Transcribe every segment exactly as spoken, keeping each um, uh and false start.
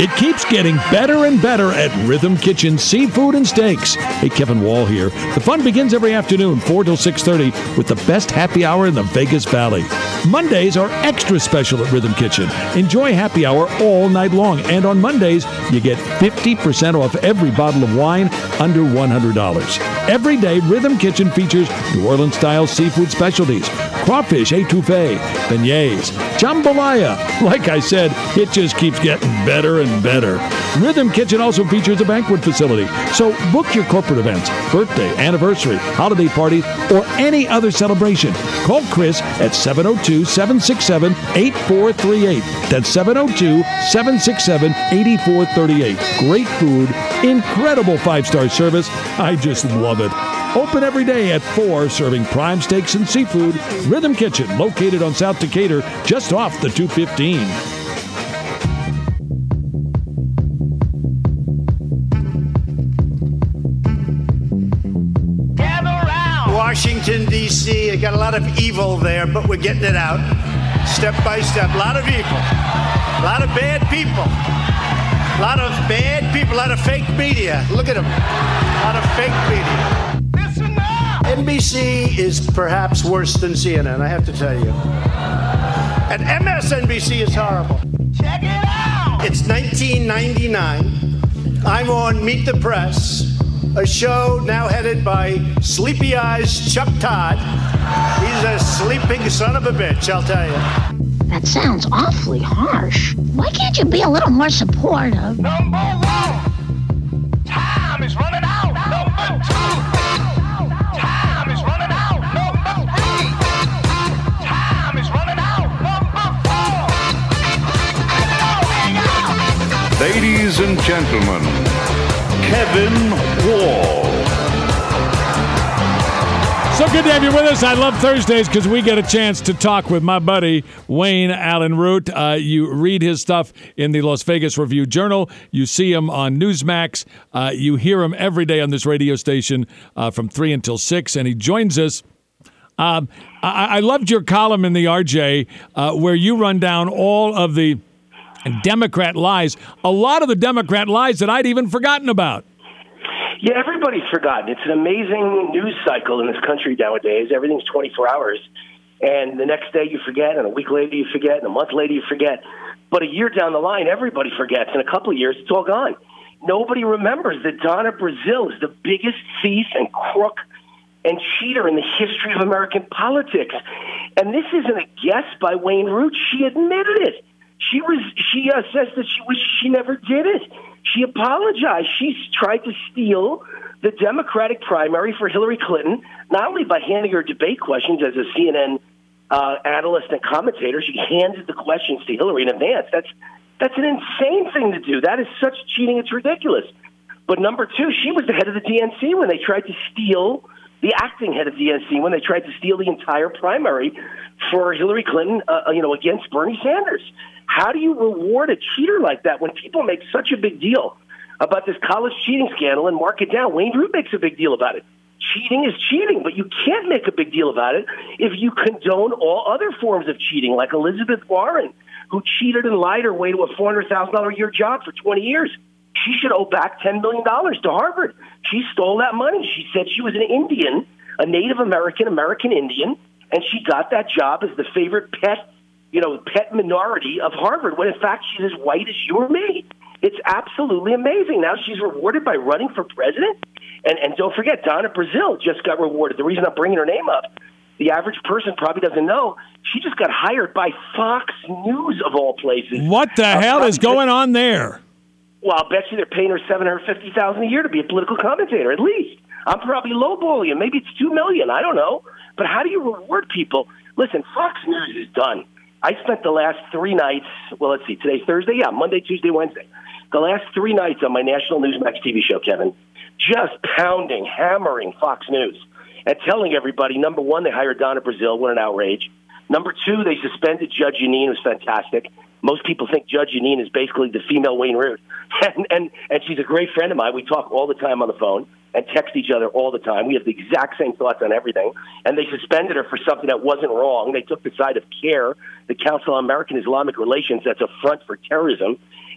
It keeps getting better and better at Rhythm Kitchen Seafood and Steaks. Hey, Kevin Wall here. The fun begins every afternoon, four till six thirty, with the best happy hour in the Vegas Valley. Mondays are extra special at Rhythm Kitchen. Enjoy happy hour all night long. And on Mondays, you get fifty percent off every bottle of wine under one hundred dollars. Every day, Rhythm Kitchen features New Orleans-style seafood specialties, crawfish etouffee, beignets, jambalaya. Like I said, it just keeps getting better and better. Rhythm Kitchen also features a banquet facility. So book your corporate events, birthday, anniversary, holiday parties, or any other celebration. Call Chris at seven oh two, seven six seven, eight four three eight. That's seven oh two, seven six seven, eight four three eight. Great food, incredible five-star service. I just love it. Open every day at four, serving prime steaks and seafood. Rhythm Kitchen, located on South Decatur, just off the two fifteen. Washington, D C, I got a lot of evil there, but we're getting it out step by step. A lot of evil, a lot of bad people, a lot of bad people, a lot of fake media. Look at them, a lot of fake media. Listen up. N B C is perhaps worse than C N N, I have to tell you. And M S N B C is horrible. Check it out. It's nineteen ninety-nine. I'm on Meet the Press, a show now headed by Sleepy Eyes Chuck Todd. He's a sleeping son of a bitch, I'll tell you. That sounds awfully harsh. Why can't you be a little more supportive? Number one, time is running out. Number two, time is running out. Number three, time is running out. Number four, hang out. Ladies and gentlemen, Kevin Wall. So good to have you with us. I love Thursdays because we get a chance to talk with my buddy, Wayne Allyn Root. Uh, you read his stuff in the Las Vegas Review-Journal. You see him on Newsmax. Uh, you hear him every day on this radio station uh, from three until six, and he joins us. Um, I-, I loved your column in the R J uh, where you run down all of the Democrat lies, a lot of the Democrat lies that I'd even forgotten about. Yeah, everybody's forgotten. It's an amazing news cycle in this country nowadays. Everything's twenty-four hours, and the next day you forget, and a week later you forget, and a month later you forget. But a year down the line, everybody forgets. In a couple of years, it's all gone. Nobody remembers that Donna Brazile is the biggest thief and crook and cheater in the history of American politics. And this isn't a guess by Wayne Root. She admitted it. She was. She uh, says that she wishes she never did it. She apologized. She tried to steal the Democratic primary for Hillary Clinton, not only by handing her debate questions as a C N N uh, analyst and commentator. She handed the questions to Hillary in advance. That's that's an insane thing to do. That is such cheating. It's ridiculous. But number two, she was the head of the D N C when they tried to steal the acting head of D N C when they tried to steal the entire primary for Hillary Clinton, uh, you know, against Bernie Sanders. How do you reward a cheater like that when people make such a big deal about this college cheating scandal and mark it down? Wayne Root makes a big deal about it. Cheating is cheating, but you can't make a big deal about it if you condone all other forms of cheating, like Elizabeth Warren, who cheated and lied her way to a four hundred thousand dollars a year job for twenty years. She should owe back ten million dollars to Harvard. She stole that money. She said she was an Indian, a Native American, American Indian, and she got that job as the favorite pet you know, pet minority of Harvard, when in fact she's as white as you or me. It's absolutely amazing. Now she's rewarded by running for president. And and don't forget, Donna Brazile just got rewarded. The reason I'm bringing her name up, the average person probably doesn't know, she just got hired by Fox News, of all places. What the uh, hell is going on there? Well, I'll bet you they're paying her seven hundred fifty thousand dollars a year to be a political commentator, at least. I'm probably lowballing you. Maybe it's two million dollars. I don't know. But how do you reward people? Listen, Fox News is done. I spent the last three nights, well, let's see, today's Thursday, yeah, Monday, Tuesday, Wednesday. The last three nights on my national Newsmax T V show, Kevin, just pounding, hammering Fox News and telling everybody, number one, they hired Donna Brazile, what an outrage. Number two, they suspended Judge Jeanine, who's fantastic. Most people think Judge Jeanine is basically the female Wayne Root. And, and, and she's a great friend of mine. We talk all the time on the phone and text each other all the time. We have the exact same thoughts on everything. And they suspended her for something that wasn't wrong. They took the side of CARE, the Council on American Islamic Relations, that's a front for terrorism.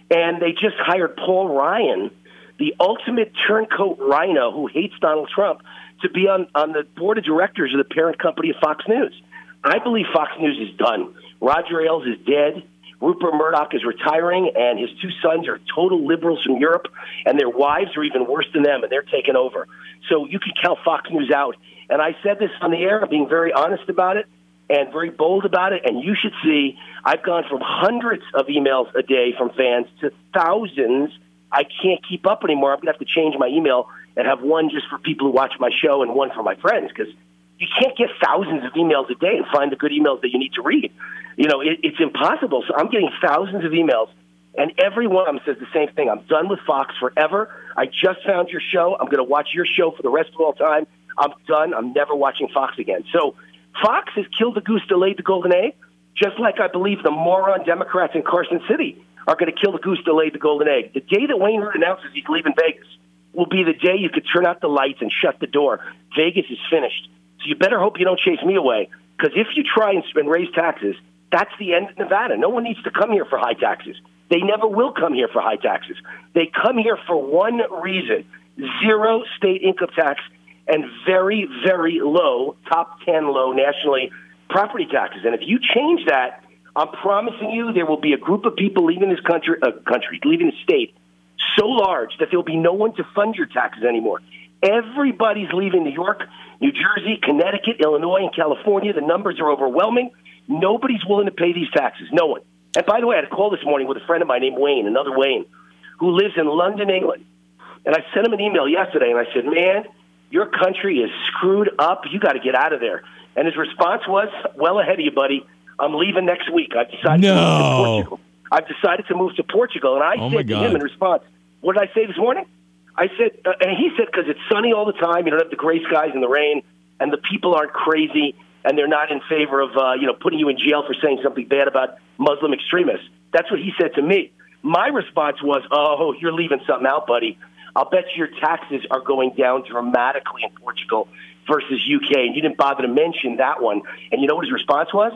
And they just hired Paul Ryan, the ultimate turncoat rhino who hates Donald Trump, to be on, on the board of directors of the parent company of Fox News. I believe Fox News is done. Roger Ailes is dead. Rupert Murdoch is retiring, and his two sons are total liberals from Europe, and their wives are even worse than them, and they're taking over. So you can count Fox News out. And I said this on the air. I'm being very honest about it and very bold about it, and you should see I've gone from hundreds of emails a day from fans to thousands. I can't keep up anymore. I'm going to have to change my email and have one just for people who watch my show and one for my friends, because you can't get thousands of emails a day and find the good emails that you need to read. You know, it, it's impossible. So I'm getting thousands of emails, and every one of them says the same thing. I'm done with Fox forever. I just found your show. I'm going to watch your show for the rest of all time. I'm done. I'm never watching Fox again. So Fox has killed the goose that laid the golden egg, just like I believe the moron Democrats in Carson City are going to kill the goose that laid the golden egg. The day that Wayne Root announces he's leaving Vegas will be the day you could turn out the lights and shut the door. Vegas is finished. So you better hope you don't chase me away, because if you try and, and raise taxes, that's the end of Nevada. No one needs to come here for high taxes. They never will come here for high taxes. They come here for one reason: zero state income tax and very, very low, top ten low nationally, property taxes. And if you change that, I'm promising you there will be a group of people leaving this country, uh, country, leaving the state so large that there will be no one to fund your taxes anymore. Everybody's leaving New York, New Jersey, Connecticut, Illinois, and California. The numbers are overwhelming. Nobody's willing to pay these taxes. No one. And by the way, I had a call this morning with a friend of mine named Wayne, another Wayne, who lives in London, England. And I sent him an email yesterday, and I said, man, your country is screwed up. You got to get out of there. And his response was, well ahead of you, buddy. I'm leaving next week. I've decided no. to move to Portugal. I've decided to move to Portugal. And I oh said to him in response, what did I say this morning? I said, uh, and he said, because it's sunny all the time. You don't have the gray skies and the rain, and the people aren't crazy, and they're not in favor of, uh, you know, putting you in jail for saying something bad about Muslim extremists. That's what he said to me. My response was, oh, you're leaving something out, buddy. I'll bet your taxes are going down dramatically in Portugal versus U K, and you didn't bother to mention that one. And you know what his response was?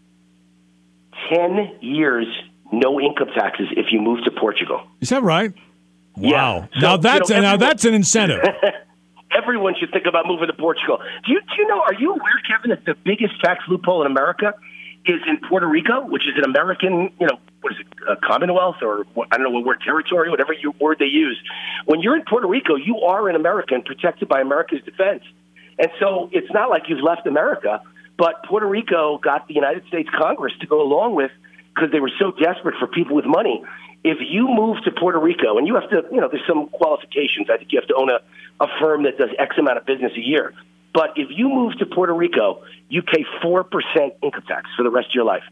Ten years, no income taxes if you move to Portugal. Is that right? Wow. Yeah. So, now that's you know, now everyone, that's an incentive. Everyone should think about moving to Portugal. Do you, do you know, are you aware, Kevin, that the biggest tax loophole in America is in Puerto Rico, which is an American, you know, what is it, a Commonwealth, or I don't know what word, territory, whatever you, word they use. When you're in Puerto Rico, you are an American protected by America's defense. And so it's not like you've left America, but Puerto Rico got the United States Congress to go along with, because they were so desperate for people with money. If you move to Puerto Rico, and you have to, you know, there's some qualifications. I think you have to own a, a firm that does X amount of business a year. But if you move to Puerto Rico, you pay four percent income tax for the rest of your life.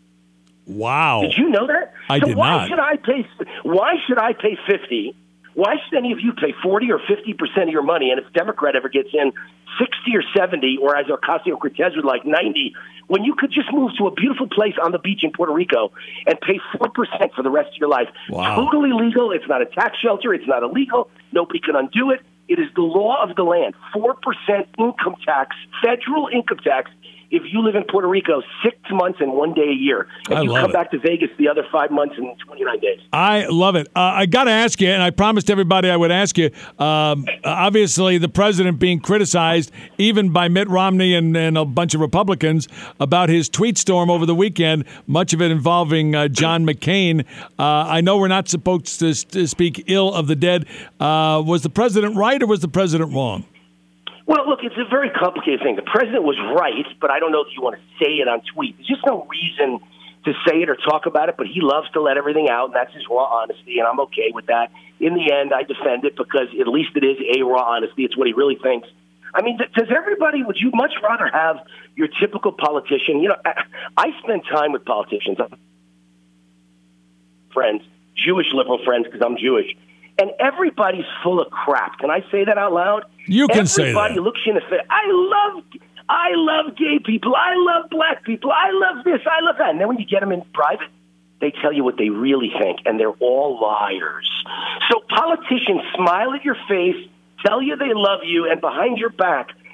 Wow. Did you know that? I so did why not. Should I pay, why should I pay fifty? Why should any of you pay forty or fifty percent of your money? And if a Democrat ever gets in, sixty or seventy, or as Ocasio-Cortez would like, ninety, when you could just move to a beautiful place on the beach in Puerto Rico and pay four percent for the rest of your life. Wow. Totally legal. It's not a tax shelter. It's not illegal. Nobody can undo it. It is the law of the land. four percent income tax, federal income tax, if you live in Puerto Rico six months and one day a year. If I you love come it. back to Vegas the other five months and twenty-nine days. I love it. Uh, I got to ask you, and I promised everybody I would ask you, um, obviously the president being criticized even by Mitt Romney and, and a bunch of Republicans about his tweet storm over the weekend, much of it involving uh, John McCain. Uh, I know we're not supposed to, to speak ill of the dead. Uh, was the president right or was the president wrong? Well, look, it's a very complicated thing. The president was right, but I don't know that you want to say it on tweet. There's just no reason to say it or talk about it, but he loves to let everything out, and that's his raw honesty, and I'm okay with that. In the end, I defend it because at least it is a raw honesty. It's what he really thinks. I mean, does everybody, would you much rather have your typical politician? You know, I spend time with politicians, friends, Jewish liberal friends, because I'm Jewish. And everybody's full of crap. Can I say that out loud? You can Everybody say that. Everybody looks you in the face. I love, I love gay people. I love black people. I love this. I love that. And then when you get them in private, they tell you what they really think, and they're all liars. So politicians smile at your face, tell you they love you, and behind your back,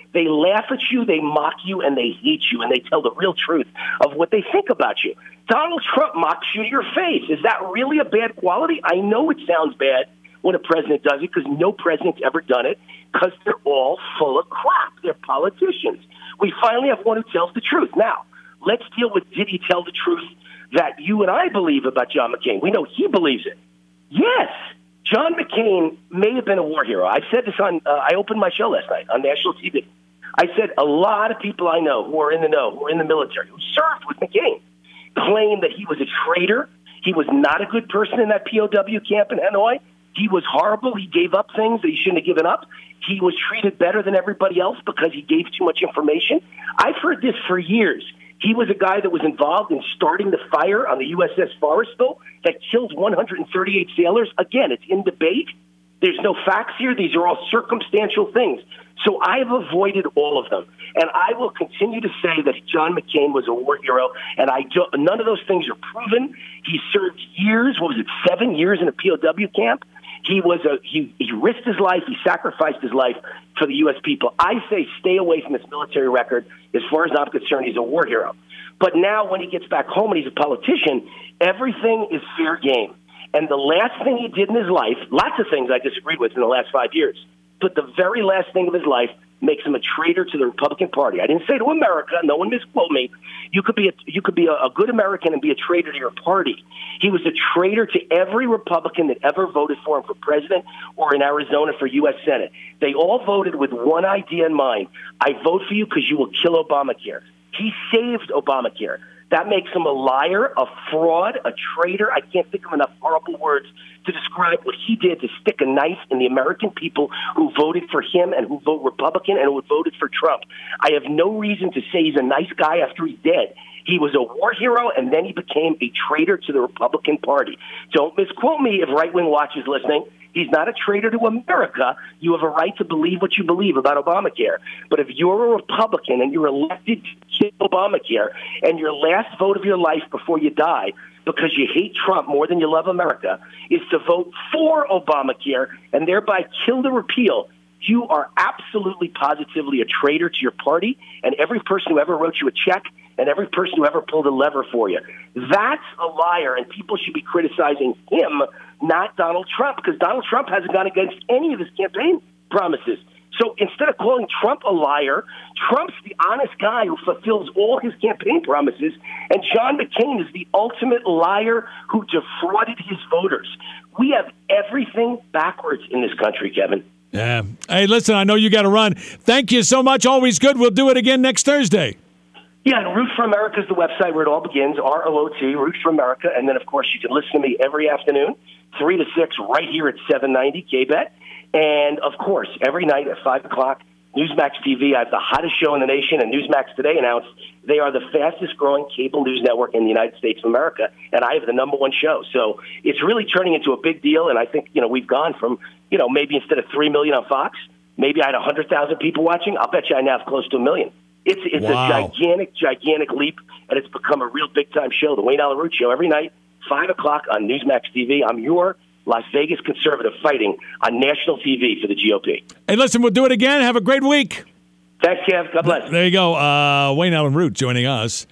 They laugh at you, they mock you, and they hate you, and they tell the real truth of what they think about you. Donald Trump mocks you to your face. Is that really a bad quality? I know it sounds bad when a president does it, because no president's ever done it, because they're all full of crap. They're politicians. We finally have one who tells the truth. Now, let's deal with, did he tell the truth that you and I believe about John McCain? We know he believes it. Yes, John McCain may have been a war hero. I said this on, uh, I opened my show last night on national T V. I said a lot of people I know who are in the know, who are in the military, who served with McCain, claim that he was a traitor. He was not a good person in that P O W camp in Hanoi. He was horrible. He gave up things that he shouldn't have given up. He was treated better than everybody else because he gave too much information. I've heard this for years. He was a guy that was involved in starting the fire on the U S S Forestville that killed one hundred thirty-eight sailors. Again, it's in debate. There's no facts here. These are all circumstantial things. So I've avoided all of them. And I will continue to say that John McCain was a war hero, and I do, none of those things are proven. He served years, what was it, seven years in a P O W camp. He was a he, he risked his life, he sacrificed his life for the U S people. I say stay away from this military record. As far as I'm concerned, he's a war hero. But now when he gets back home and he's a politician, everything is fair game. And the last thing he did in his life, lots of things I disagreed with in the last five years, but the very last thing of his life makes him a traitor to the Republican Party. I didn't say to America. No one misquote me. You could be a, you could be a, a good American and be a traitor to your party. He was a traitor to every Republican that ever voted for him for president or in Arizona for U S Senate. They all voted with one idea in mind. I vote for you because you will kill Obamacare. He saved Obamacare. That makes him a liar, a fraud, a traitor. I can't think of enough horrible words to describe what he did to stick a knife in the American people who voted for him and who vote Republican and who voted for Trump. I have no reason to say he's a nice guy after he's dead. He was a war hero, and then he became a traitor to the Republican Party. Don't misquote me if Right Wing Watch is listening. He's not a traitor to America. You have a right to believe what you believe about Obamacare. But if you're a Republican and you're elected to kill Obamacare, and your last vote of your life before you die, because you hate Trump more than you love America, is to vote for Obamacare and thereby kill the repeal, you are absolutely positively a traitor to your party and every person who ever wrote you a check and every person who ever pulled a lever for you. That's a liar, and people should be criticizing him, not Donald Trump, because Donald Trump hasn't gone against any of his campaign promises. So instead of calling Trump a liar, Trump's the honest guy who fulfills all his campaign promises, and John McCain is the ultimate liar who defrauded his voters. We have everything backwards in this country, Kevin. Yeah. Hey, listen, I know you got to run. Thank you so much. Always good. We'll do it again next Thursday. Yeah, and Root for America is the website where it all begins, R O O T, Root for America. And then, of course, you can listen to me every afternoon, three to six, right here at seven ninety K B E T. And, of course, every night at five o'clock, Newsmax T V. I have the hottest show in the nation, and Newsmax today announced they are the fastest-growing cable news network in the United States of America, and I have the number one show. So it's really turning into a big deal, and I think, you know, we've gone from, you know, maybe instead of three million on Fox, maybe I had one hundred thousand people watching. I'll bet you I now have close to a million. It's it's wow. a gigantic, gigantic leap, and it's become a real big-time show, the Wayne Allen Root Show, every night, five o'clock on Newsmax T V. I'm your Las Vegas conservative fighting on national T V for the G O P. Hey, listen, we'll do it again. Have a great week. Thanks, Kev. God bless. There you go. Uh, Wayne Allen Root joining us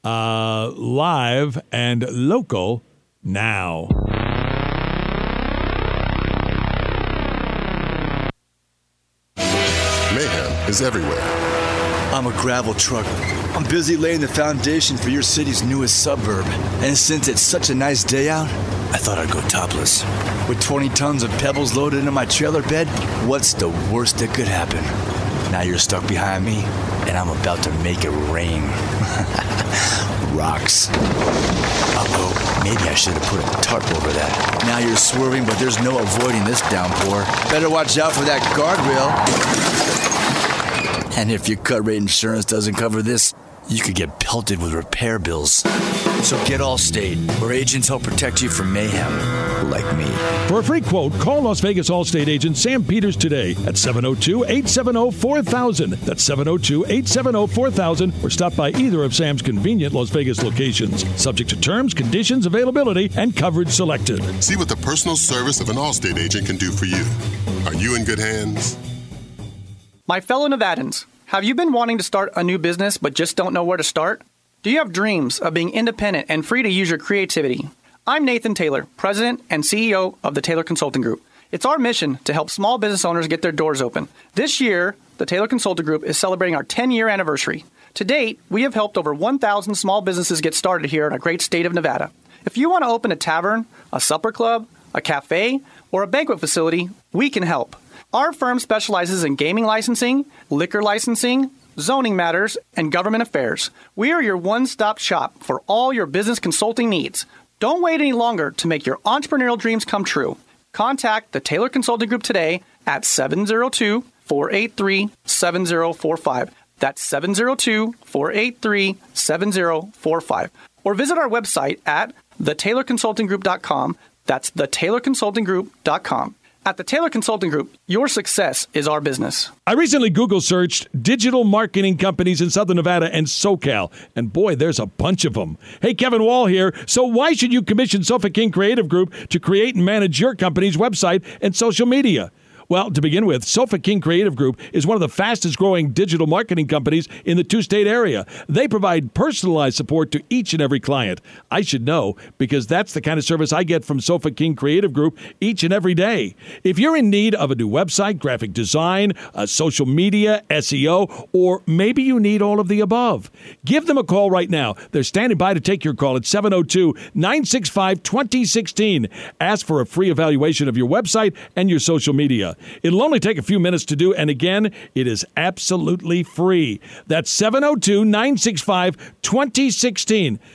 uh, live and local now. Mayhem is everywhere. I'm a gravel trucker. I'm busy laying the foundation for your city's newest suburb. And since it's such a nice day out, I thought I'd go topless. With twenty tons of pebbles loaded into my trailer bed, what's the worst that could happen? Now you're stuck behind me, and I'm about to make it rain. Rocks. Uh-oh, maybe I should have put a tarp over that. Now you're swerving, but there's no avoiding this downpour. Better watch out for that guardrail. And if your cut rate insurance doesn't cover this, you could get pelted with repair bills. So get Allstate, where agents help protect you from mayhem, like me. For a free quote, call Las Vegas Allstate agent Sam Peters today at seven oh two, eight seven oh, four thousand. That's seven oh two, eight seven oh, four thousand, or stop by either of Sam's convenient Las Vegas locations. Subject to terms, conditions, availability, and coverage selected. See what the personal service of an Allstate agent can do for you. Are you in good hands? My fellow Nevadans, Have you been wanting to start a new business but just don't know where to start? Do you have dreams of being independent and free to use your creativity? I'm Nathan Taylor, President and C E O of the Taylor Consulting Group. It's our mission to help small business owners get their doors open. This year, the Taylor Consulting Group is celebrating our ten-year anniversary. To date, we have helped over one thousand small businesses get started here in our great state of Nevada. If you want to open a tavern, a supper club, a cafe, or a banquet facility, we can help. Our firm specializes in gaming licensing, liquor licensing, zoning matters, and government affairs. We are your one-stop shop for all your business consulting needs. Don't wait any longer to make your entrepreneurial dreams come true. Contact the Taylor Consulting Group today at seven oh two, four eight three, seven oh four five. That's seven oh two, four eight three, seven oh four five. Or visit our website at the taylor consulting group dot com. That's the taylor consulting group dot com. At the Taylor Consulting Group, your success is our business. I recently Google searched digital marketing companies in Southern Nevada and SoCal, and boy, there's a bunch of them. Hey, Kevin Wall here. So why should you commission Sofa King Creative Group to create and manage your company's website and social media? Well, to begin with, Sofa King Creative Group is one of the fastest-growing digital marketing companies in the two-state area. They provide personalized support to each and every client. I should know, because that's the kind of service I get from Sofa King Creative Group each and every day. If you're in need of a new website, graphic design, uh, social media, S E O, or maybe you need all of the above, give them a call right now. They're standing by to take your call at seven oh two, nine six five, two oh one six. Ask for a free evaluation of your website and your social media. It'll only take a few minutes to do, and again, it is absolutely free. That's seven oh two, nine six five, two oh one six.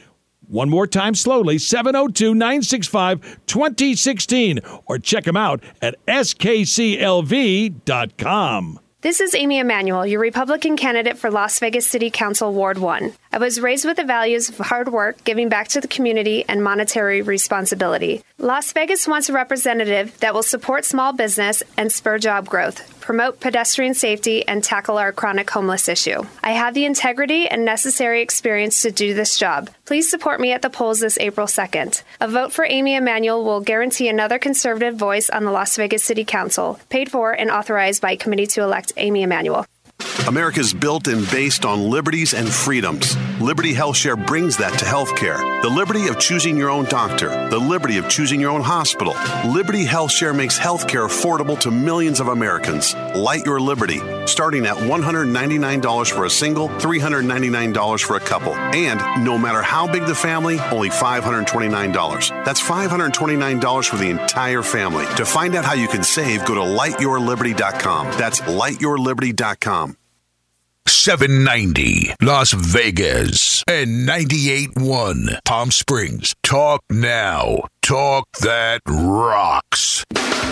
One more time slowly, seven oh two, nine six five, two oh one six, or check them out at S K C L V dot com. This is Amy Emanuel, your Republican candidate for Las Vegas City Council Ward one. I was raised with the values of hard work, giving back to the community, and monetary responsibility. Las Vegas wants a representative that will support small business and spur job growth, promote pedestrian safety, and tackle our chronic homeless issue. I have the integrity and necessary experience to do this job. Please support me at the polls this April second. A vote for Amy Emanuel will guarantee another conservative voice on the Las Vegas City Council, paid for and authorized by Committee to Elect Amy Emanuel. America's built and based on liberties and freedoms. Liberty HealthShare brings that to healthcare. The liberty of choosing your own doctor. The liberty of choosing your own hospital. Liberty HealthShare makes healthcare affordable to millions of Americans. Light your liberty, starting at one hundred ninety-nine dollars for a single, three hundred ninety-nine dollars for a couple. And no matter how big the family, only five hundred twenty-nine dollars. That's five hundred twenty-nine dollars for the entire family. To find out how you can save, go to light your liberty dot com. That's light your liberty dot com. seven ninety Las Vegas and ninety-eight point one Palm Springs. Talk now. Talk that rocks.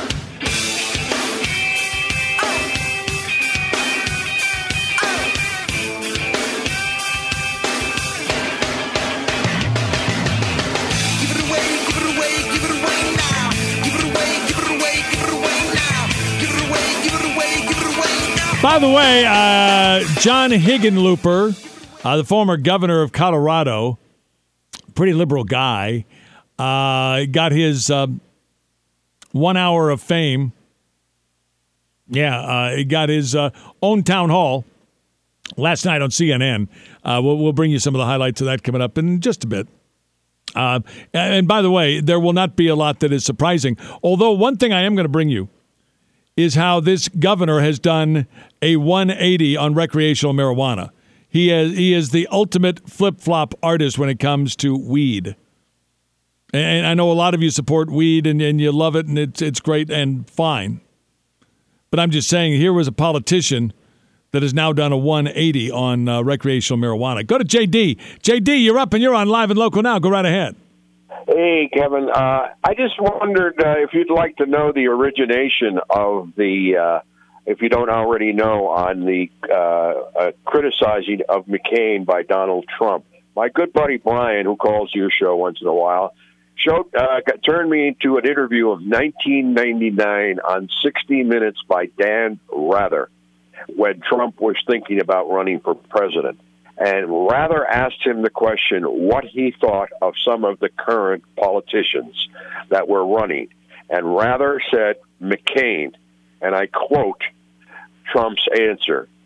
By the way, uh, John Hickenlooper, uh, the former governor of Colorado, pretty liberal guy, uh, got his uh, one hour of fame. Yeah, uh, he got his uh, own town hall last night on C N N. Uh, we'll, we'll bring you some of the highlights of that coming up in just a bit. Uh, and by the way, there will not be a lot that is surprising. Although one thing I am going to bring you is how this governor has done a one eighty on recreational marijuana. He has, he is the ultimate flip-flop artist when it comes to weed. And I know a lot of you support weed and, and you love it and it's it's great and fine. But I'm just saying, here was a politician that has now done a one eighty on uh, recreational marijuana. Go to J D. J D, you're up and you're on Live and Local now. Go right ahead. Hey, Kevin. Uh, I just wondered uh, if you'd like to know the origination of the, uh, if you don't already know, on the uh, uh, criticizing of McCain by Donald Trump. My good buddy Brian, who calls your show once in a while, showed uh, got, turned me into an interview of nineteen ninety-nine on sixty minutes by Dan Rather when Trump was thinking about running for president. And Rather asked him the question what he thought of some of the current politicians that were running. And Rather said McCain, and I quote Trump's answer,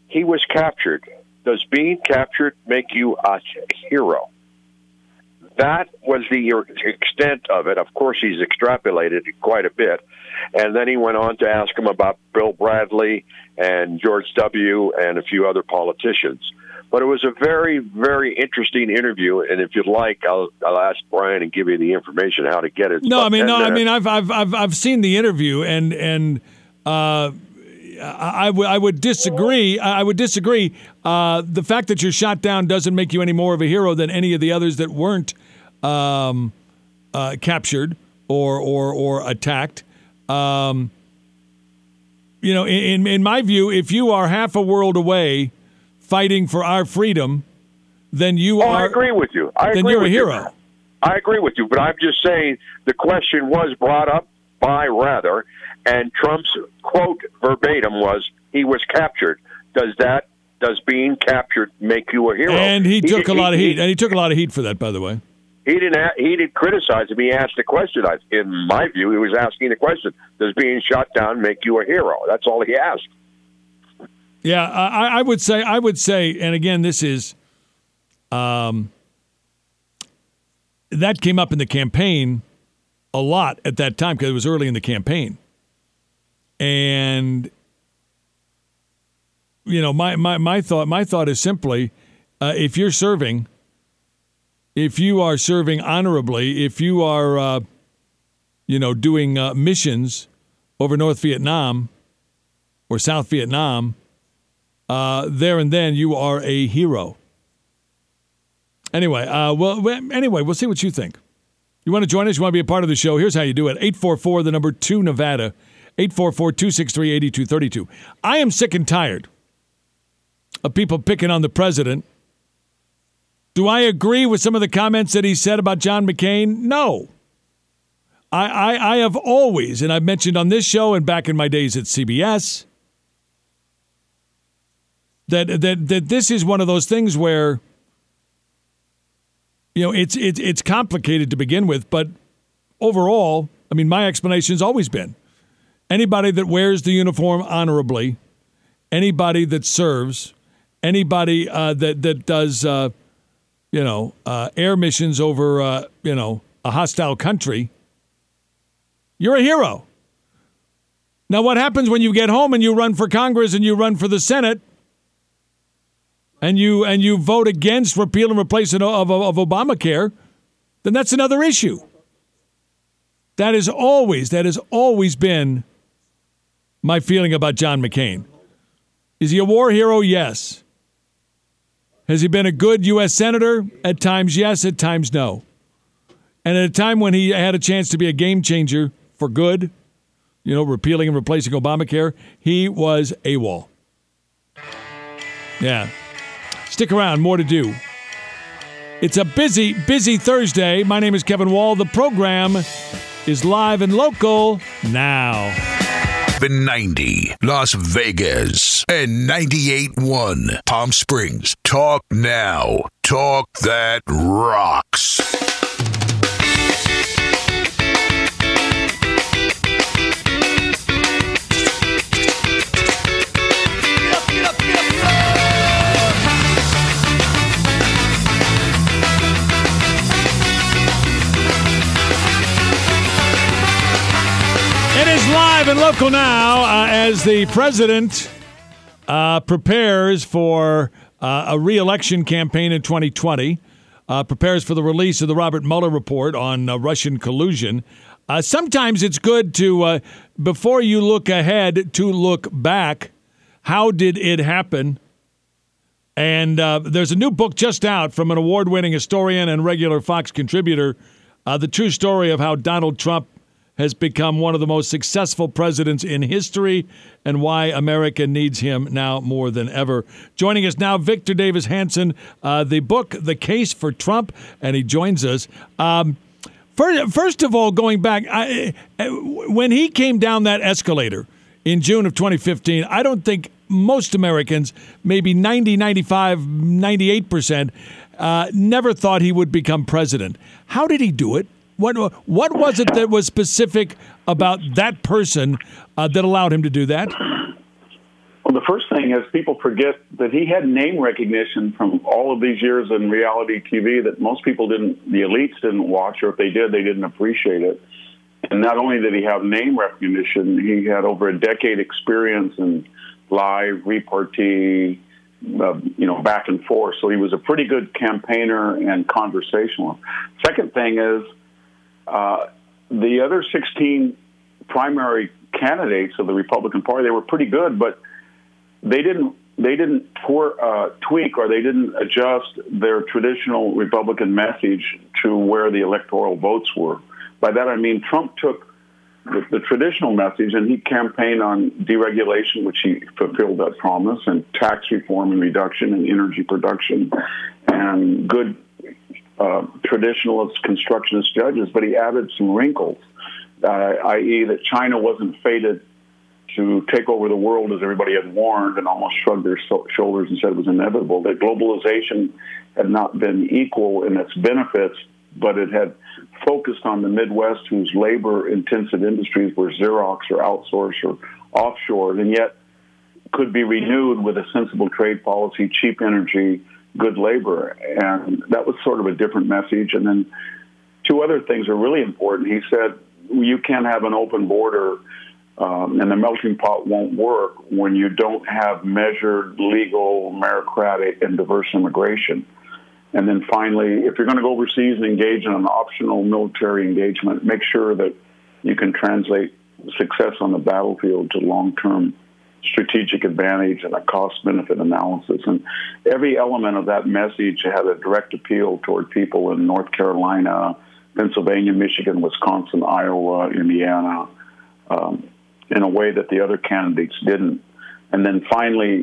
he was captured. Does being captured make you a hero? That was the extent of it. Of course, he's extrapolated it quite a bit. And then he went on to ask him about Bill Bradley and George W. and a few other politicians. But it was a very, very interesting interview. And if you'd like, I'll, I'll ask Brian and give you the information how to get it. No, I mean, no, I mean, I've, I've, I've, I've seen the interview, and and uh, I, I would, I would disagree. I would disagree. Uh, the fact that you're shot down doesn't make you any more of a hero than any of the others that weren't um, uh, captured or or or attacked. Um, you know, in in my view, if you are half a world away fighting for our freedom, then you oh, are. I agree with you. I then agree you're with a hero. You. I agree with you, but I'm just saying the question was brought up by Rather, and Trump's quote verbatim was, "He was captured." Does that does being captured make you a hero? And he, he took he, a lot he, of heat, he, and he took a lot of heat for that, by the way. He didn't. He didn't criticize him. He asked the question. In my view, he was asking the question: does being shot down make you a hero? That's all he asked. Yeah, I, I would say. I would say, and again, this is, um, that came up in the campaign a lot at that time because it was early in the campaign, and you know, my my my thought my thought is simply, uh, if you're serving. If you are serving honorably, if you are, uh, you know, doing uh, missions over North Vietnam or South Vietnam, uh, there and then you are a hero. Anyway, uh, well, anyway, we'll see what you think. You want to join us? You want to be a part of the show? Here's how you do it. eight four four, the number two, Nevada. eight four four, two six three, eight two three two. I am sick and tired of people picking on the president. Do I agree with some of the comments that he said about John McCain? No. I, I, I have always, and I've mentioned on this show and back in my days at C B S, that that that this is one of those things where, you know, it's it's it's complicated to begin with, but overall, I mean, my explanation has always been anybody that wears the uniform honorably, anybody that serves, anybody uh, that that does. Uh, you know, uh, air missions over, uh, you know, a hostile country, you're a hero. Now, what happens when you get home and you run for Congress and you run for the Senate and you and you vote against repeal and replacement of, of, of Obamacare, then that's another issue. That is always, that has always been my feeling about John McCain. Is he a war hero? Yes. Has he been a good U S senator? At times, yes. At times, no. And at a time when he had a chance to be a game changer for good, you know, repealing and replacing Obamacare, he was AWOL. Yeah. Stick around. More to do. It's a busy, busy Thursday. My name is Kevin Wall. The program is live and local now. seven ninety Las Vegas and ninety-eight point one Palm Springs. Talk now. Talk that rocks. It is live and local now uh, as the president uh, prepares for uh, a re-election campaign in twenty twenty, uh, prepares for the release of the Robert Mueller report on uh, Russian collusion. Uh, sometimes it's good to, uh, before you look ahead, to look back. How did it happen? And uh, there's a new book just out from an award-winning historian and regular Fox contributor, uh, the true story of how Donald Trump has become one of the most successful presidents in history and why America needs him now more than ever. Joining us now, Victor Davis Hanson, uh, the book, The Case for Trump, and he joins us. Um, first, first of all, going back, I, when he came down that escalator in June of twenty fifteen, I don't think most Americans, maybe ninety, ninety-five, ninety-eight percent, uh, never thought he would become president. How did he do it? What what was it that was specific about that person uh, that allowed him to do that? Well, the first thing is people forget that he had name recognition from all of these years in reality T V that most people didn't, the elites didn't watch, or if they did, they didn't appreciate it. And not only did he have name recognition, he had over a decade experience in live, repartee, uh, you know, back and forth. So he was a pretty good campaigner and conversationalist. Second thing is uh, the other sixteen primary candidates of the Republican Party, they were pretty good, but they didn't they didn't twer, uh, tweak or they didn't adjust their traditional Republican message to where the electoral votes were. By that I mean Trump took the, the traditional message and he campaigned on deregulation, which he fulfilled that promise, and tax reform and reduction and energy production and good uh, traditionalist constructionist judges, but he added some wrinkles, uh, that is that China wasn't fated to take over the world as everybody had warned and almost shrugged their so- shoulders and said it was inevitable, that globalization had not been equal in its benefits, but it had focused on the Midwest, whose labor-intensive industries were Xerox or outsourced or offshore, and yet could be renewed with a sensible trade policy, cheap energy, good labor. And that was sort of a different message. And then two other things are really important. He said, you can't have an open border Um, and the melting pot won't work when you don't have measured, legal, meritocratic, and diverse immigration. And then finally, if you're going to go overseas and engage in an optional military engagement, make sure that you can translate success on the battlefield to long-term strategic advantage and a cost-benefit analysis. And every element of that message had a direct appeal toward people in North Carolina, Pennsylvania, Michigan, Wisconsin, Iowa, Indiana, um, in a way that the other candidates didn't. And then finally,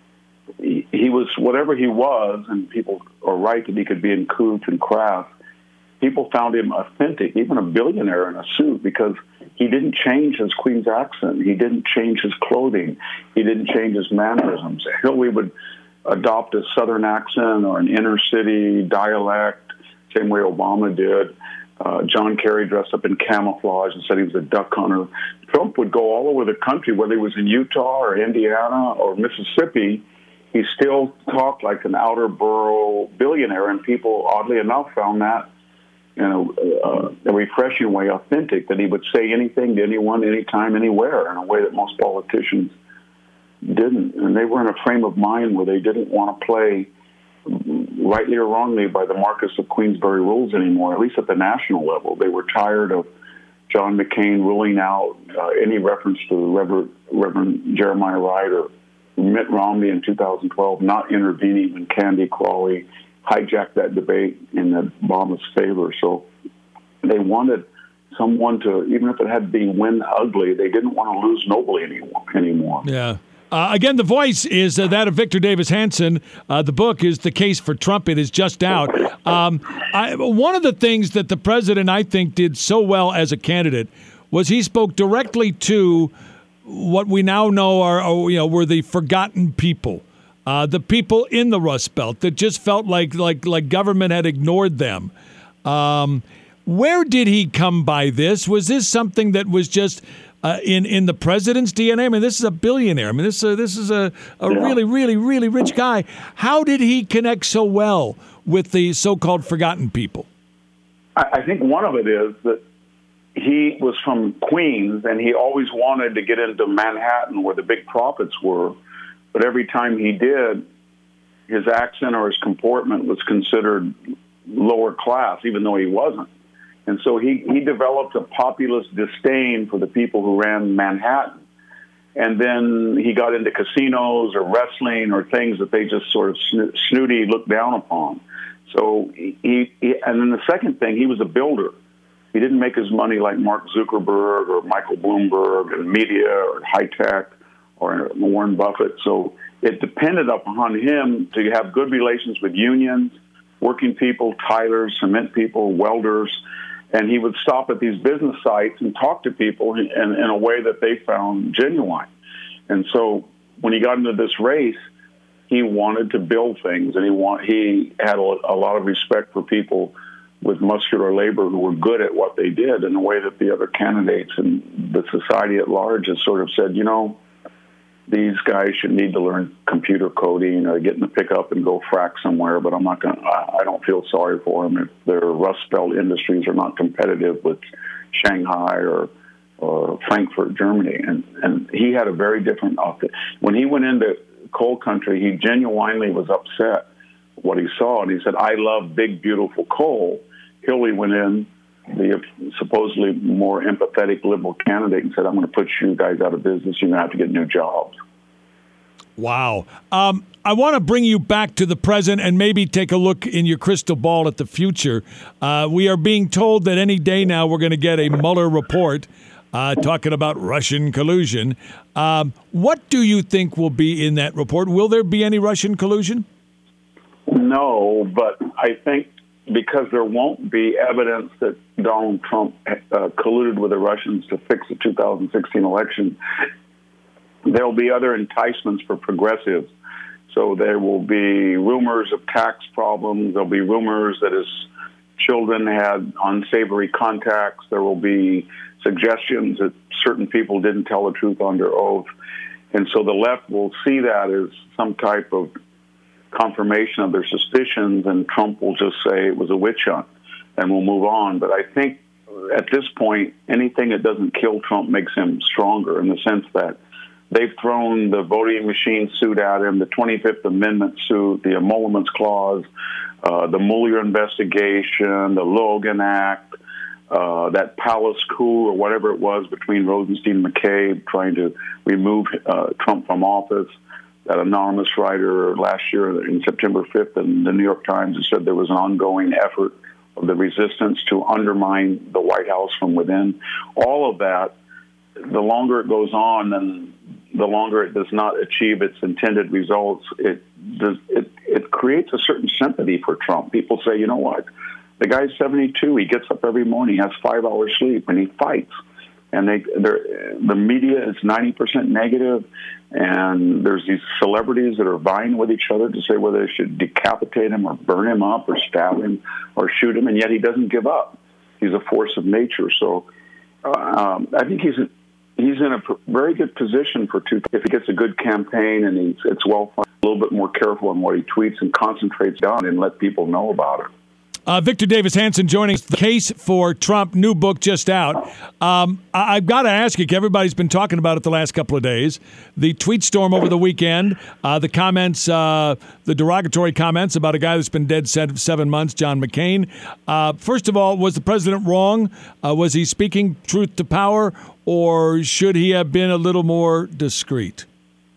he, he was whatever he was, and people are right that he could be uncouth and crass. People found him authentic, even a billionaire in a suit, because he didn't change his Queen's accent. He didn't change his clothing. He didn't change his mannerisms. Hillary would adopt a Southern accent or an inner city dialect, same way Obama did. Uh, John Kerry dressed up in camouflage and said he was a duck hunter. Trump would go all over the country, whether he was in Utah or Indiana or Mississippi. He still talked like an outer borough billionaire, and people, oddly enough, found that you know, uh, a refreshing way, authentic, that he would say anything to anyone, anytime, anywhere, in a way that most politicians didn't. And they were in a frame of mind where they didn't want to play, rightly or wrongly, by the Marquess of Queensberry rules anymore, at least at the national level. They were tired of John McCain ruling out uh, any reference to Reverend, Reverend Jeremiah Wright or Mitt Romney in two thousand twelve, not intervening when Candy Crawley hijacked that debate in Obama's favor. So they wanted someone to, even if it had to be win ugly, they didn't want to lose nobly anymore. Yeah. Uh, again, the voice is uh, that of Victor Davis Hanson. Uh, the book is The Case for Trump. It is just out. Um, I, one of the things that the president, I think, did so well as a candidate was he spoke directly to what we now know are, are you know, were the forgotten people, uh, the people in the Rust Belt that just felt like like like government had ignored them. Um, where did he come by this? Was this something that was just Uh, in in the president's D N A? I mean, this is a billionaire. I mean, this uh, this is a, a yeah. really, really, really rich guy. How did he connect so well with the so-called forgotten people? I, I think one of it is that he was from Queens, and he always wanted to get into Manhattan where the big profits were. But every time he did, his accent or his comportment was considered lower class, even though he wasn't. And so he, he developed a populist disdain for the people who ran Manhattan. And then he got into casinos or wrestling or things that they just sort of snooty looked down upon. So he, he, and then the second thing, he was a builder. He didn't make his money like Mark Zuckerberg or Michael Bloomberg in media or high tech or Warren Buffett. So it depended upon him to have good relations with unions, working people, tilers, cement people, welders. And he would stop at these business sites and talk to people in, in a way that they found genuine. And so when he got into this race, he wanted to build things, and he want, he had a, a lot of respect for people with muscular labor who were good at what they did, in a way that the other candidates and the society at large has sort of said, you know, these guys should need to learn computer coding or get in the pickup and go frack somewhere. But I'm not going. I don't feel sorry for them if their Rust Belt industries are not competitive with Shanghai or or Frankfurt, Germany. And and he had a very different outfit. When he went into coal country, he genuinely was upset what he saw, and he said, "I love big, beautiful coal." Hillary went in, the supposedly more empathetic liberal candidate, and said, "I'm going to put you guys out of business. You're going to have to get new jobs." Wow. Um, I want to bring you back to the present and maybe take a look in your crystal ball at the future. Uh, we are being told that any day now we're going to get a Mueller report uh, talking about Russian collusion. Um, what do you think will be in that report? Will there be any Russian collusion? No, but I think because there won't be evidence that Donald Trump uh, colluded with the Russians to fix the two thousand sixteen election, there will be other enticements for progressives. So there will be rumors of tax problems. There'll be rumors that his children had unsavory contacts. There will be suggestions that certain people didn't tell the truth under oath. And so the left will see that as some type of confirmation of their suspicions, and Trump will just say it was a witch hunt, and we'll move on. But I think at this point, anything that doesn't kill Trump makes him stronger, in the sense that they've thrown the voting machine suit at him, the twenty-fifth Amendment suit, the emoluments clause, uh, the Mueller investigation, the Logan Act, uh, that palace coup or whatever it was between Rosenstein and McCabe trying to remove uh, Trump from office. That anonymous writer last year in September fifth in the New York Times said there was an ongoing effort of the resistance to undermine the White House from within. All of that, the longer it goes on, then the longer it does not achieve its intended results, it does, it, it creates a certain sympathy for Trump. People say, you know what, the guy's seventy-two, he gets up every morning, has five hours sleep, and he fights. And they, the media is ninety percent negative, and there's these celebrities that are vying with each other to say whether they should decapitate him or burn him up or stab him or shoot him, and yet he doesn't give up. He's a force of nature. So uh, um, I think he's he's in a very good position for two. If he gets a good campaign and he's, it's well funded, a little bit more careful on what he tweets and concentrates on and let people know about it. Uh, Victor Davis Hanson joining us. The Case for Trump, new book just out. Um, I- I've got to ask you, everybody's been talking about it the last couple of days. The tweet storm over the weekend, uh, the comments, uh, the derogatory comments about a guy that's been dead seven, seven months, John McCain. Uh, first of all, was the president wrong? Uh, was he speaking truth to power, or should he have been a little more discreet?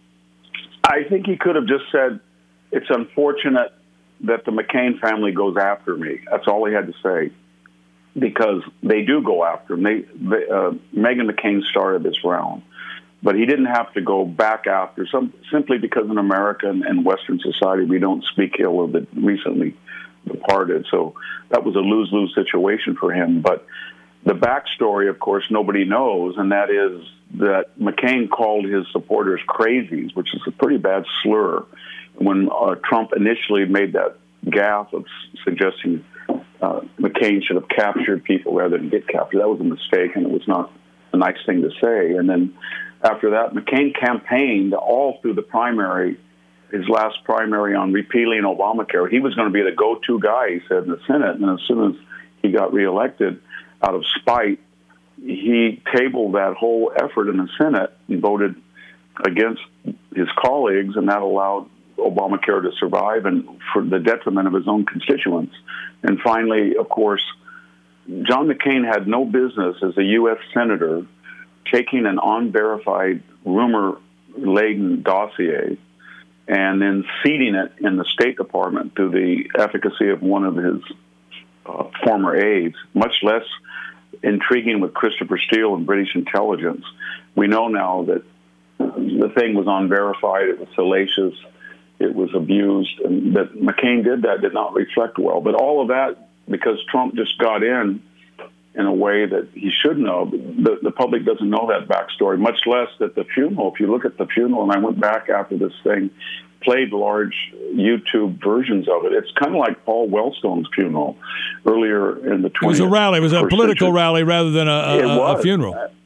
I think he could have just said, it's unfortunate that the McCain family goes after me. That's all he had to say, because they do go after him. They, they, uh, Meghan McCain started this round, but he didn't have to go back after, some, simply because in America and, and Western society, we don't speak ill of the recently departed. So that was a lose-lose situation for him. But the backstory, of course, nobody knows, and that is that McCain called his supporters crazies, which is a pretty bad slur. When uh, Trump initially made that gaffe of suggesting uh, McCain should have captured people rather than get captured, that was a mistake, and it was not a nice thing to say. And then after that, McCain campaigned all through the primary, his last primary, on repealing Obamacare. He was going to be the go-to guy, he said, in the Senate. And as soon as he got reelected, out of spite, he tabled that whole effort in the Senate and voted against his colleagues, and that allowed Obamacare to survive, and for the detriment of his own constituents. And finally, of course, John McCain had no business as a U S senator taking an unverified, rumor-laden dossier and then seeding it in the State Department through the efficacy of one of his uh, former aides, much less intriguing with Christopher Steele and British intelligence. We know now that the thing was unverified, it was salacious, it was abused, and that McCain did that did not reflect well. But all of that, because Trump just got in in a way that he should know. The, the public doesn't know that backstory, much less that the funeral. If you look at the funeral, and I went back after this thing, played large YouTube versions of it. It's kind of like Paul Wellstone's funeral earlier in the twentieth. It was a rally. It was a political century. rally rather than a, a, a funeral.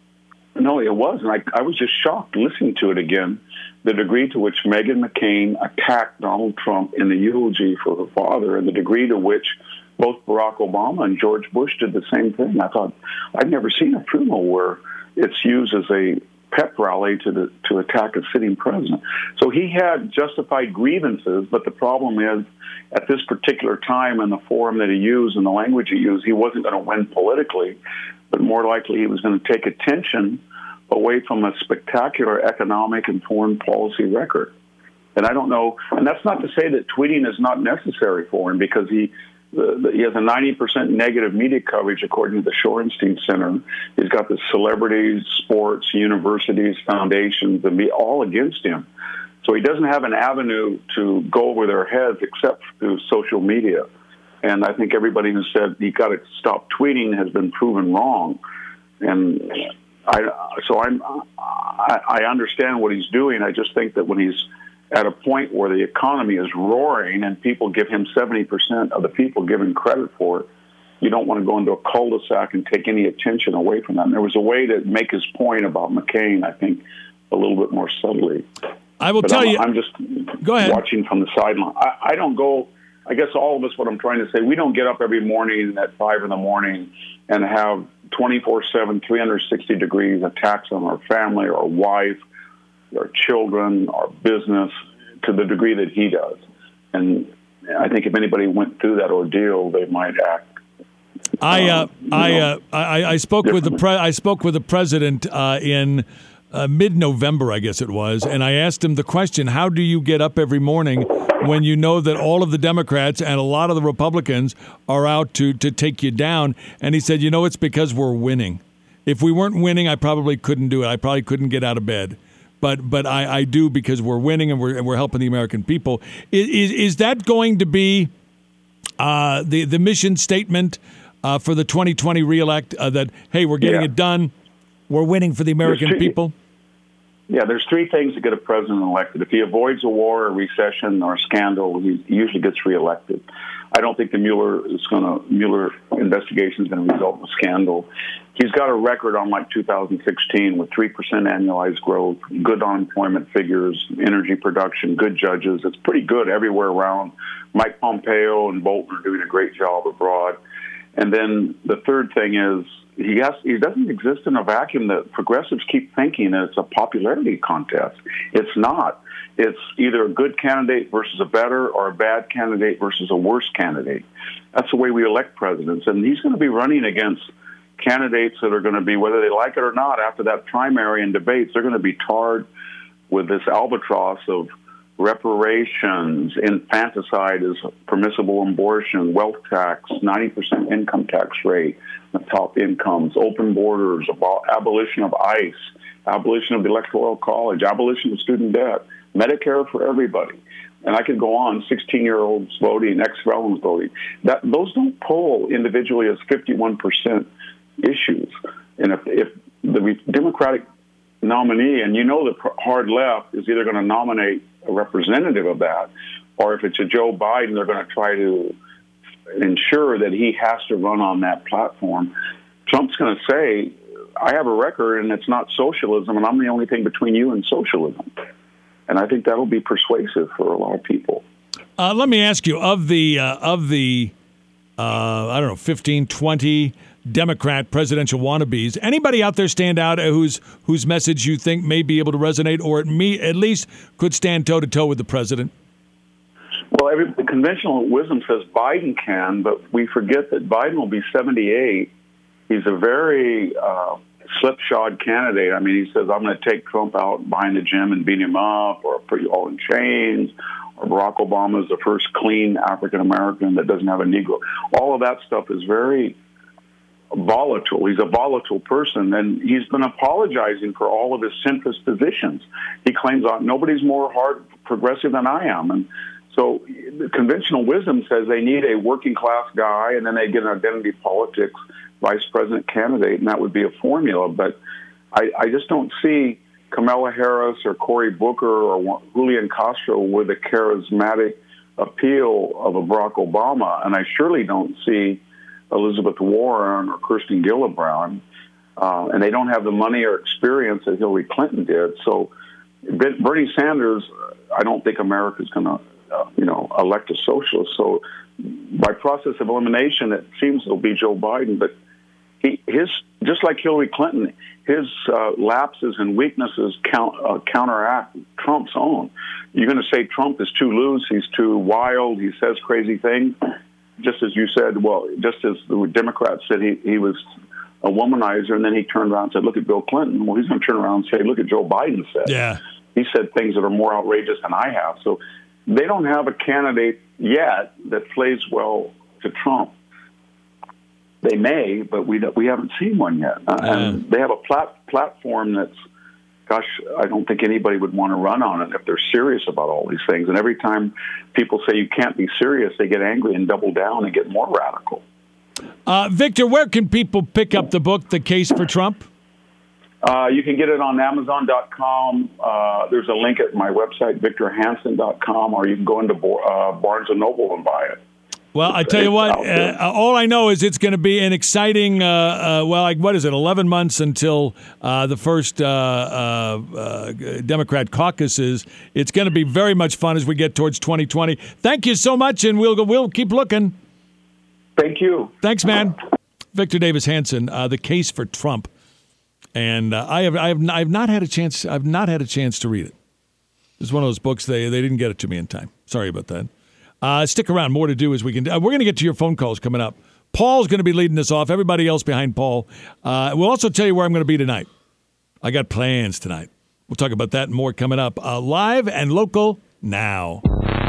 No, it wasn't. I, I was just shocked listening to it again, the degree to which Meghan McCain attacked Donald Trump in the eulogy for her father, and the degree to which both Barack Obama and George Bush did the same thing. I thought, I've never seen a funeral where it's used as a pep rally to the, to attack a sitting president. So he had justified grievances, but the problem is, at this particular time and the forum that he used and the language he used, he wasn't going to win politically, but more likely he was going to take attention away from a spectacular economic and foreign policy record. And I don't know, and that's not to say that tweeting is not necessary for him, because he the, the, he has a ninety percent negative media coverage, according to the Shorenstein Center. He's got the celebrities, sports, universities, foundations, and be all against him. So he doesn't have an avenue to go over their heads except through social media. And I think everybody who said he got to stop tweeting has been proven wrong. And I, so I'm, I, I understand what he's doing. I just think that when he's at a point where the economy is roaring and people give him seventy percent of the people give him credit for it, you don't want to go into a cul-de-sac and take any attention away from that. And there was a way to make his point about McCain, I think, a little bit more subtly. I will but tell I'm, you. I'm just go ahead. watching from the sideline. I, I don't go, I guess all of us, what I'm trying to say, we don't get up every morning at five in the morning and have twenty-four seven, three hundred sixty degrees attacks on our family, our wife, our children, our business, to the degree that he does. And I think if anybody went through that ordeal, they might act. I uh, um, I, know, uh, I I spoke with the pre- I spoke with the president uh, in uh, mid-November, I guess it was, and I asked him the question: how do you get up every morning when you know that all of the Democrats and a lot of the Republicans are out to to take you down? And he said, you know, it's because we're winning. If we weren't winning, I probably couldn't do it. I probably couldn't get out of bed. But but I, I do because we're winning and we're and we're helping the American people. Is is, is that going to be uh, the the mission statement uh, for the twenty twenty reelect? Uh, that hey, we're getting Yeah. it done. We're winning for the American There's two- people. Yeah, there's three things that get a president elected. If he avoids a war, a recession, or a scandal, he usually gets reelected. I don't think the Mueller is going to Mueller investigation is going to result in a scandal. He's got a record on like two thousand sixteen with three percent annualized growth, good unemployment figures, energy production, good judges. It's pretty good everywhere around. Mike Pompeo and Bolton are doing a great job abroad. And then the third thing is he has he doesn't exist in a vacuum. That progressives keep thinking that it's a popularity contest. It's not. It's either a good candidate versus a better, or a bad candidate versus a worse candidate. That's the way we elect presidents. And he's going to be running against candidates that are going to be, whether they like it or not, after that primary and debates, they're going to be tarred with this albatross of reparations, infanticide is permissible abortion, wealth tax, ninety percent income tax rate, the top incomes, open borders, abo- abolition of ICE, abolition of the Electoral College, abolition of student debt, Medicare for everybody. And I could go on, sixteen-year-olds voting, ex-felons voting. That, those don't poll individually as fifty-one percent issues. And if, if the Democratic nominee, and you know the hard left is either going to nominate a representative of that, or if it's a Joe Biden, they're going to try to ensure that he has to run on that platform. Trump's going to say, I have a record and it's not socialism, and I'm the only thing between you and socialism. And I think that'll be persuasive for a lot of people. Uh, let me ask you, of the, uh, of the uh, I don't know, fifteen, twenty Democrat presidential wannabes, anybody out there stand out whose whose message you think may be able to resonate, or at, me, at least could stand toe-to-toe with the president? Well, every, the conventional wisdom says Biden can, but we forget that Biden will be seventy-eight. He's a very uh, slipshod candidate. I mean, he says, I'm going to take Trump out behind the gym and beat him up, or put you all in chains, or Barack Obama is the first clean African-American that doesn't have a Negro. All of that stuff is very volatile. He's a volatile person, and he's been apologizing for all of his centrist positions. He claims that nobody's more hard progressive than I am, and so the conventional wisdom says they need a working-class guy, and then they get an identity politics vice president candidate, and that would be a formula. But I, I just don't see Kamala Harris or Cory Booker or Julian Castro with a charismatic appeal of a Barack Obama, and I surely don't see Elizabeth Warren or Kirsten Gillibrand. uh, and they don't have the money or experience that Hillary Clinton did. So Bernie Sanders, I don't think America's going to, uh, you know, elect a socialist. So by process of elimination, it seems it'll be Joe Biden. But he, his, just like Hillary Clinton, his uh, lapses and weaknesses count, uh, counteract Trump's own. You're going to say Trump is too loose, he's too wild, he says crazy things. Just as you said, well, just as the Democrats said he, he was a womanizer, and then he turned around and said, look at Bill Clinton. Well, he's going to turn around and say, look at Joe Biden said. Yeah. He said things that are more outrageous than I have. So they don't have a candidate yet that plays well to Trump. They may, but we we haven't seen one yet. Uh, yeah. And they have a plat- platform that's, gosh, I don't think anybody would want to run on it if they're serious about all these things. And every time people say you can't be serious, they get angry and double down and get more radical. Uh, Victor, where can people pick up the book, The Case for Trump? Uh, you can get it on Amazon dot com. Uh, there's a link at my website, Victor Hansen dot com, or you can go into uh, Barnes and Noble and buy it. Well, I tell you what, uh, all I know is it's going to be an exciting, uh, uh, well, like, what is it, eleven months until uh, the first uh, uh, uh, Democrat caucuses. It's going to be very much fun as we get towards twenty twenty. Thank you so much, and we'll we'll keep looking. Thank you. Thanks, man. Victor Davis Hanson, uh, The Case for Trump. And uh, I have I have I have not had a chance I've not had a chance to read it. It's one of those books they they didn't get it to me in time. Sorry about that. Uh, stick around. More to do as we can. Uh, we're going to get to your phone calls coming up. Paul's going to be leading us off. Everybody else behind Paul. Uh, we'll also tell you where I'm going to be tonight. I got plans tonight. We'll talk about that and more coming up. Uh, live and local now.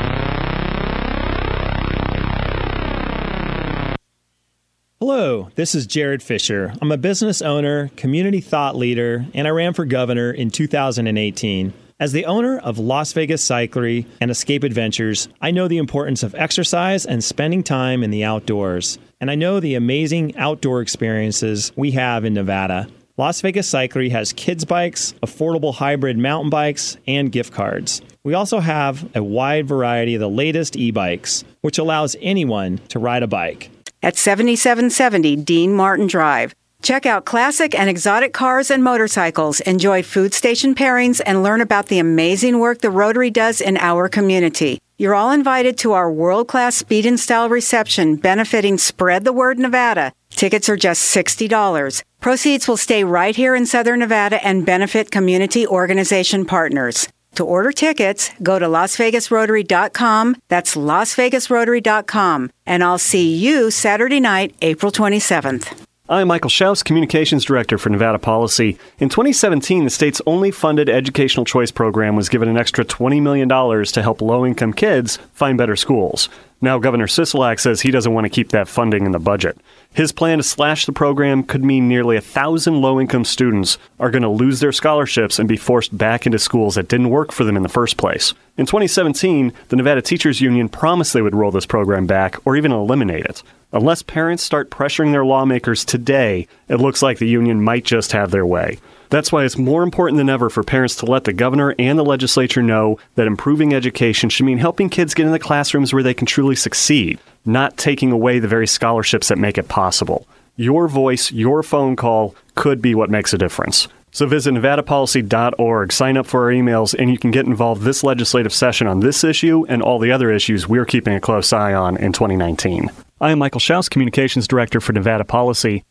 Hello, this is Jared Fisher. I'm a business owner, community thought leader, and I ran for governor in two thousand eighteen. As the owner of Las Vegas Cyclery and Escape Adventures, I know the importance of exercise and spending time in the outdoors. And I know the amazing outdoor experiences we have in Nevada. Las Vegas Cyclery has kids bikes, affordable hybrid mountain bikes, and gift cards. We also have a wide variety of the latest e-bikes, which allows anyone to ride a bike. At seventy-seven seventy Dean Martin Drive. Check out classic and exotic cars and motorcycles, enjoy food station pairings, and learn about the amazing work the Rotary does in our community. You're all invited to our world-class speed and style reception benefiting Spread the Word Nevada. Tickets are just sixty dollars. Proceeds will stay right here in Southern Nevada and benefit community organization partners. To order tickets, go to las vegas rotary dot com. That's las vegas rotary dot com. And I'll see you Saturday night, April twenty-seventh. I'm Michael Schaus, Communications Director for Nevada Policy. In twenty seventeen, the state's only funded educational choice program was given an extra twenty million dollars to help low-income kids find better schools. Now Governor Sisolak says he doesn't want to keep that funding in the budget. His plan to slash the program could mean nearly a thousand low-income students are going to lose their scholarships and be forced back into schools that didn't work for them in the first place. In twenty seventeen, the Nevada Teachers Union promised they would roll this program back or even eliminate it. Unless parents start pressuring their lawmakers today, it looks like the union might just have their way. That's why it's more important than ever for parents to let the governor and the legislature know that improving education should mean helping kids get in the classrooms where they can truly succeed, not taking away the very scholarships that make it possible. Your voice, your phone call could be what makes a difference. So visit nevada policy dot org, sign up for our emails, and you can get involved this legislative session on this issue and all the other issues we're keeping a close eye on in twenty nineteen. I am Michael Schaus, Communications Director for Nevada Policy.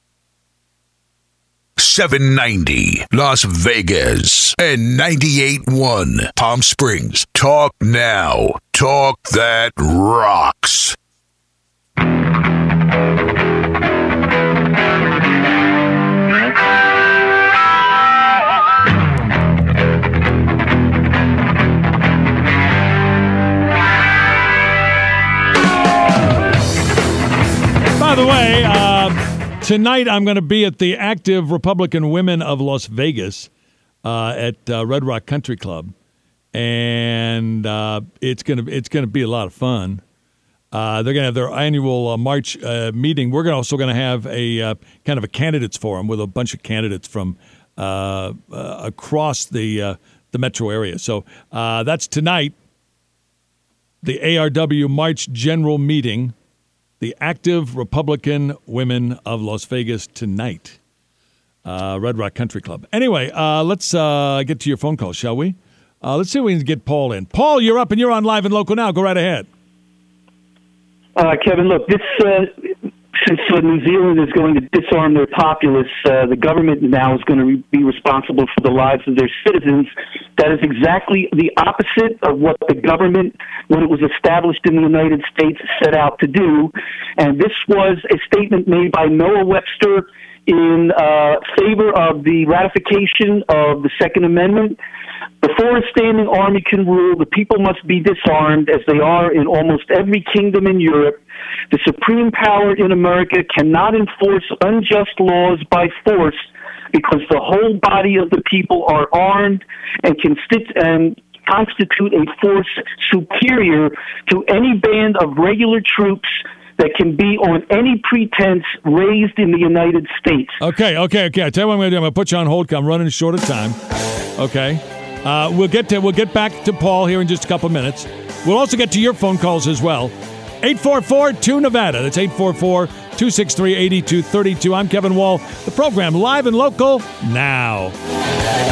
seven ninety Las Vegas and ninety-eight point one Palm Springs. Talk now. Talk that rocks. By the way, uh, tonight I'm going to be at the Active Republican Women of Las Vegas uh, at uh, Red Rock Country Club, and uh, it's going to it's going to be a lot of fun. Uh, they're going to have their annual uh, March uh, meeting. We're gonna also going to have a uh, kind of a candidates forum with a bunch of candidates from uh, uh, across the uh, the metro area. So uh, that's tonight. The A R W March General Meeting. The Active Republican Women of Las Vegas tonight. Uh, Red Rock Country Club. Anyway, uh, let's uh, get to your phone call, shall we? Uh, let's see if we can get Paul in. Paul, you're up and you're on Live and Local now. Go right ahead. Uh, Kevin, look, this uh, since uh, New Zealand is going to disarm their populace, uh, the government now is going to re- be responsible for the lives of their citizens. That is exactly the opposite of what the government, when it was established in the United States, set out to do. And this was a statement made by Noah Webster in uh, favor of the ratification of the Second Amendment. Before a standing army can rule, the people must be disarmed, as they are in almost every kingdom in Europe. The supreme power in America cannot enforce unjust laws by force, because the whole body of the people are armed and can sit and constitute a force superior to any band of regular troops that can be on any pretense raised in the United States. Okay, okay, okay. I tell you what I'm going to do. I'm going to put you on hold. 'Cause I'm running short of time. Okay. Uh, we'll get to we'll get back to Paul here in just a couple minutes. We'll also get to your phone calls as well. eight four four two Nevada. That's eight four four two six three eight two three two. I'm Kevin Wall. The program Live and Local now.